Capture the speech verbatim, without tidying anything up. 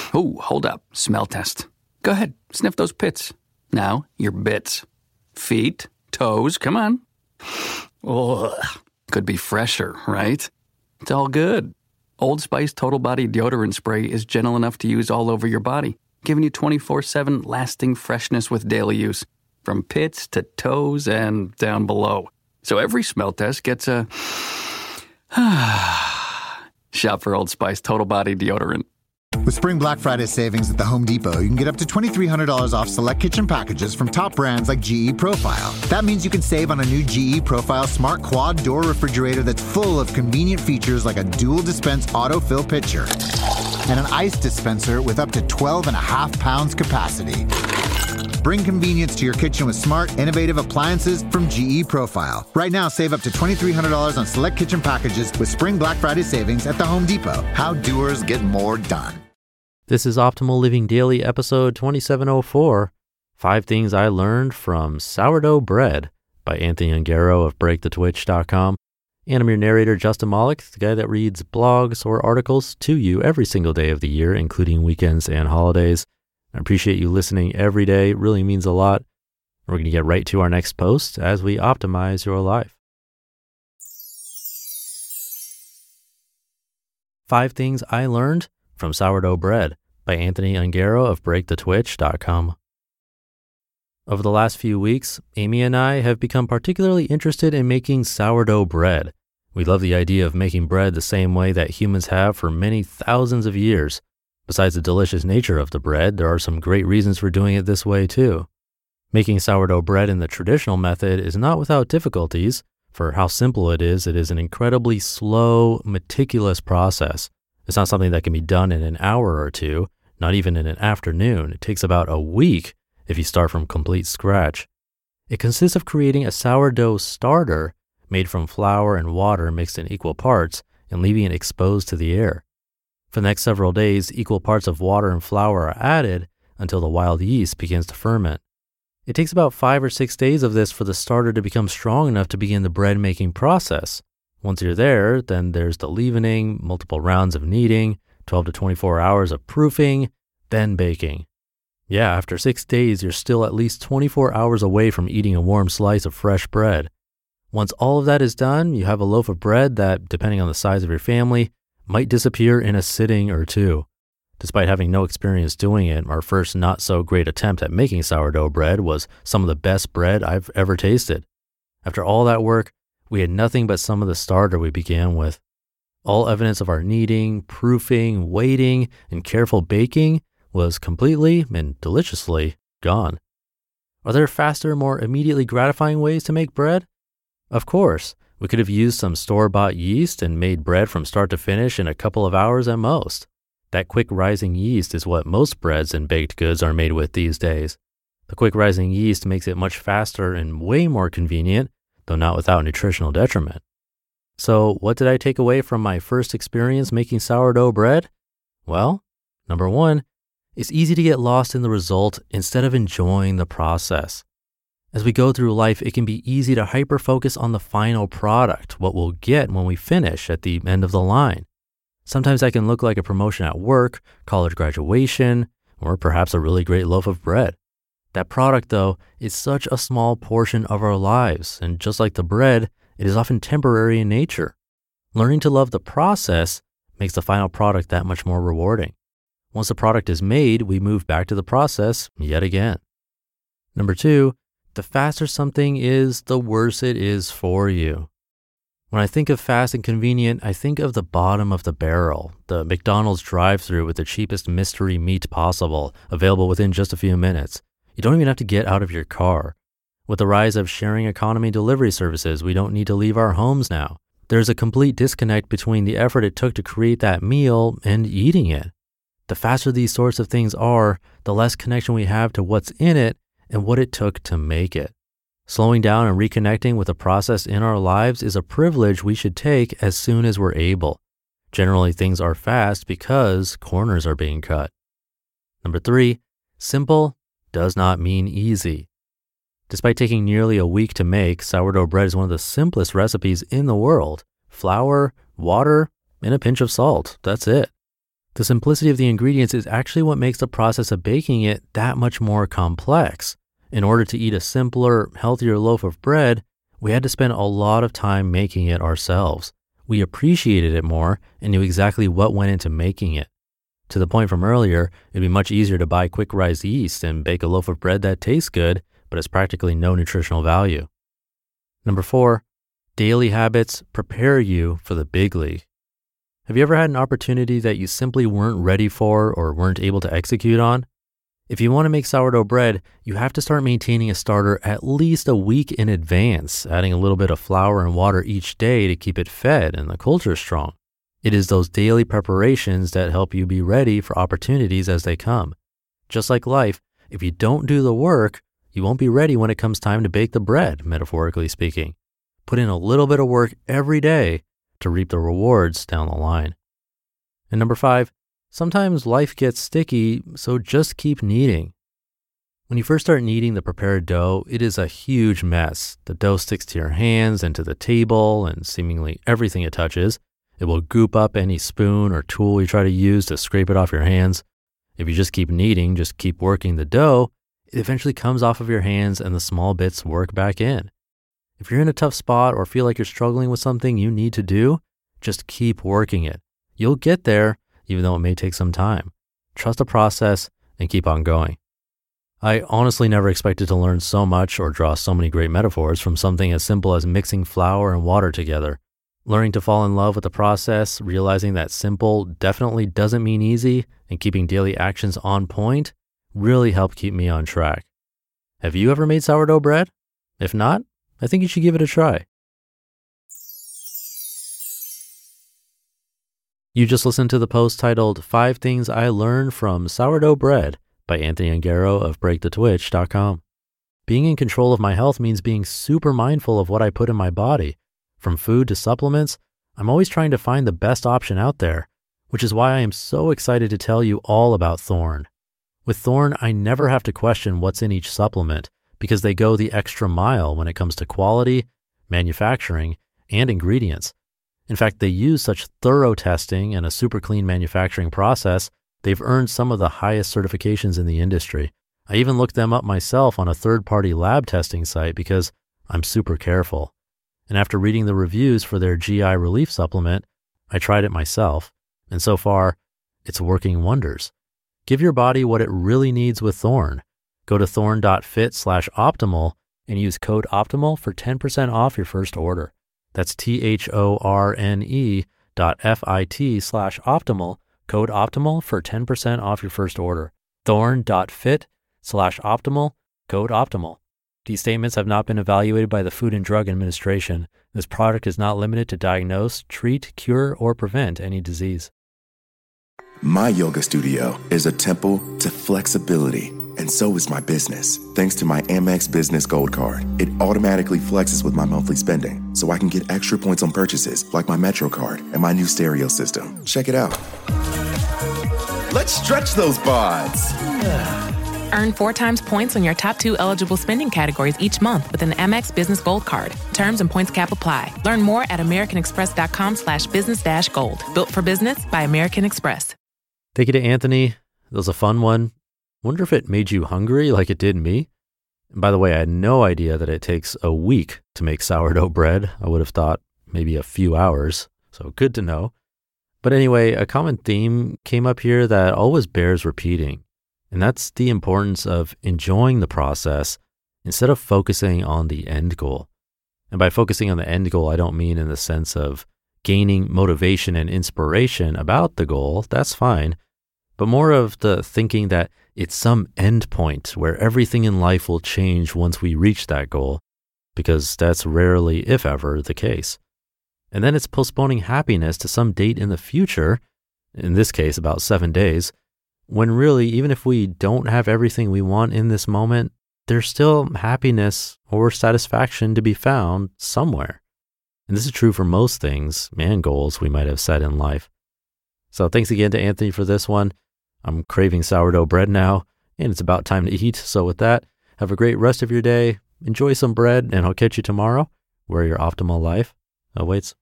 Oh, hold up. Smell test. Go ahead. Sniff those pits. Now, your bits. Feet, toes, come on. Ugh. Could be fresher, right? It's all good. Old Spice Total Body Deodorant Spray is gentle enough to use all over your body, giving you twenty-four seven lasting freshness with daily use, from pits to toes and down below. So every smell test gets a... Shop for Old Spice Total Body Deodorant. With Spring Black Friday savings at the Home Depot, you can get up to twenty-three hundred dollars off select kitchen packages from top brands like G E Profile. That means you can save on a new G E Profile Smart Quad Door Refrigerator that's full of convenient features like a dual dispense autofill pitcher and an ice dispenser with up to twelve and a half pounds capacity. Bring convenience to your kitchen with smart, innovative appliances from G E Profile. Right now, save up to twenty-three hundred dollars on select kitchen packages with Spring Black Friday savings at the Home Depot. How doers get more done. This is Optimal Living Daily, episode twenty-seven oh four, Five Things I Learned from Sourdough Bread by Anthony Ungaro of break the twitch dot com. And I'm your narrator, Justin Malik, the guy that reads blogs or articles to you every single day of the year, including weekends and holidays. I appreciate you listening every day. It really means a lot. We're going to get right to our next post as we optimize your life. Five Things I Learned from Sourdough Bread by Anthony Ungaro of break the twitch dot com. Over the last few weeks, Amy and I have become particularly interested in making sourdough bread. We love the idea of making bread the same way that humans have for many thousands of years. Besides the delicious nature of the bread, there are some great reasons for doing it this way too. Making sourdough bread in the traditional method is not without difficulties. For how simple it is, it is an incredibly slow, meticulous process. It's not something that can be done in an hour or two, not even in an afternoon. It takes about a week if you start from complete scratch. It consists of creating a sourdough starter made from flour and water mixed in equal parts and leaving it exposed to the air. For the next several days, equal parts of water and flour are added until the wild yeast begins to ferment. It takes about five or six days of this for the starter to become strong enough to begin the bread making process. Once you're there, then there's the leavening, multiple rounds of kneading, twelve to twenty-four hours of proofing, then baking. Yeah, after six days, you're still at least twenty-four hours away from eating a warm slice of fresh bread. Once all of that is done, you have a loaf of bread that, depending on the size of your family, might disappear in a sitting or two. Despite having no experience doing it, our first not so great attempt at making sourdough bread was some of the best bread I've ever tasted. After all that work, we had nothing but some of the starter we began with. All evidence of our kneading, proofing, waiting, and careful baking was completely and deliciously gone. Are there faster, more immediately gratifying ways to make bread? Of course. We could have used some store-bought yeast and made bread from start to finish in a couple of hours at most. That quick rising yeast is what most breads and baked goods are made with these days. The quick rising yeast makes it much faster and way more convenient, though not without nutritional detriment. So what did I take away from my first experience making sourdough bread? Well, number one, it's easy to get lost in the result instead of enjoying the process. As we go through life, it can be easy to hyper-focus on the final product, what we'll get when we finish at the end of the line. Sometimes that can look like a promotion at work, college graduation, or perhaps a really great loaf of bread. That product, though, is such a small portion of our lives, and just like the bread, it is often temporary in nature. Learning to love the process makes the final product that much more rewarding. Once the product is made, we move back to the process yet again. Number two, the faster something is, the worse it is for you. When I think of fast and convenient, I think of the bottom of the barrel, the McDonald's drive-thru with the cheapest mystery meat possible, available within just a few minutes. You don't even have to get out of your car. With the rise of sharing economy delivery services, we don't need to leave our homes now. There's a complete disconnect between the effort it took to create that meal and eating it. The faster these sorts of things are, the less connection we have to what's in it and what it took to make it. Slowing down and reconnecting with the process in our lives is a privilege we should take as soon as we're able. Generally, things are fast because corners are being cut. Number three, simple does not mean easy. Despite taking nearly a week to make, sourdough bread is one of the simplest recipes in the world. Flour, water, and a pinch of salt. That's it. The simplicity of the ingredients is actually what makes the process of baking it that much more complex. In order to eat a simpler, healthier loaf of bread, we had to spend a lot of time making it ourselves. We appreciated it more and knew exactly what went into making it. To the point from earlier, it'd be much easier to buy quick rise yeast and bake a loaf of bread that tastes good, but has practically no nutritional value. Number four, daily habits prepare you for the big league. Have you ever had an opportunity that you simply weren't ready for or weren't able to execute on? If you want to make sourdough bread, you have to start maintaining a starter at least a week in advance, adding a little bit of flour and water each day to keep it fed and the culture strong. It is those daily preparations that help you be ready for opportunities as they come. Just like life, if you don't do the work, you won't be ready when it comes time to bake the bread, metaphorically speaking. Put in a little bit of work every day to reap the rewards down the line. And number five, sometimes life gets sticky, so just keep kneading. When you first start kneading the prepared dough, it is a huge mess. The dough sticks to your hands and to the table and seemingly everything it touches. It will goop up any spoon or tool you try to use to scrape it off your hands. If you just keep kneading, just keep working the dough, it eventually comes off of your hands and the small bits work back in. If you're in a tough spot or feel like you're struggling with something you need to do, just keep working it. You'll get there, even though it may take some time. Trust the process and keep on going. I honestly never expected to learn so much or draw so many great metaphors from something as simple as mixing flour and water together. Learning to fall in love with the process, realizing that simple definitely doesn't mean easy, and keeping daily actions on point really helped keep me on track. Have you ever made sourdough bread? If not, I think you should give it a try. You just listened to the post titled Five Things I Learned from Sourdough Bread by Anthony Ungaro of break the twitch dot com. Being in control of my health means being super mindful of what I put in my body. From food to supplements, I'm always trying to find the best option out there, which is why I am so excited to tell you all about Thorne. With Thorne, I never have to question what's in each supplement because they go the extra mile when it comes to quality, manufacturing, and ingredients. In fact, they use such thorough testing and a super clean manufacturing process, they've earned some of the highest certifications in the industry. I even looked them up myself on a third-party lab testing site because I'm super careful. And after reading the reviews for their G I relief supplement, I tried it myself. And so far, it's working wonders. Give your body what it really needs with Thorne. Go to thorne.fit slash optimal and use code OPTIMAL for ten percent off your first order. That's T-H-O-R-N-E dot F-I-T slash optimal, code OPTIMAL for ten percent off your first order. Thorne.fit slash optimal, code OPTIMAL. These statements have not been evaluated by the Food and Drug Administration. This product is not limited to diagnose, treat, cure, or prevent any disease. My yoga studio is a temple to flexibility, and so is my business. Thanks to my Amex Business Gold Card, it automatically flexes with my monthly spending, so I can get extra points on purchases like my Metro card and my new stereo system. Check it out. Let's stretch those bods. Earn four times points on your top two eligible spending categories each month with an Amex Business Gold Card. Terms and points cap apply. Learn more at americanexpress.com slash business dash gold. Built for business by American Express. Thank you to Anthony. That was a fun one. Wonder if it made you hungry like it did me. And by the way, I had no idea that it takes a week to make sourdough bread. I would have thought maybe a few hours. So good to know. But anyway, a common theme came up here that always bears repeating. And that's the importance of enjoying the process instead of focusing on the end goal. And by focusing on the end goal, I don't mean in the sense of gaining motivation and inspiration about the goal. That's fine. But more of the thinking that it's some end point where everything in life will change once we reach that goal, because that's rarely, if ever, the case. And then it's postponing happiness to some date in the future, in this case, about seven days, when really, even if we don't have everything we want in this moment, there's still happiness or satisfaction to be found somewhere. And this is true for most things and goals we might have set in life. So thanks again to Anthony for this one. I'm craving sourdough bread now, and it's about time to eat. So with that, have a great rest of your day. Enjoy some bread, and I'll catch you tomorrow where your optimal life awaits.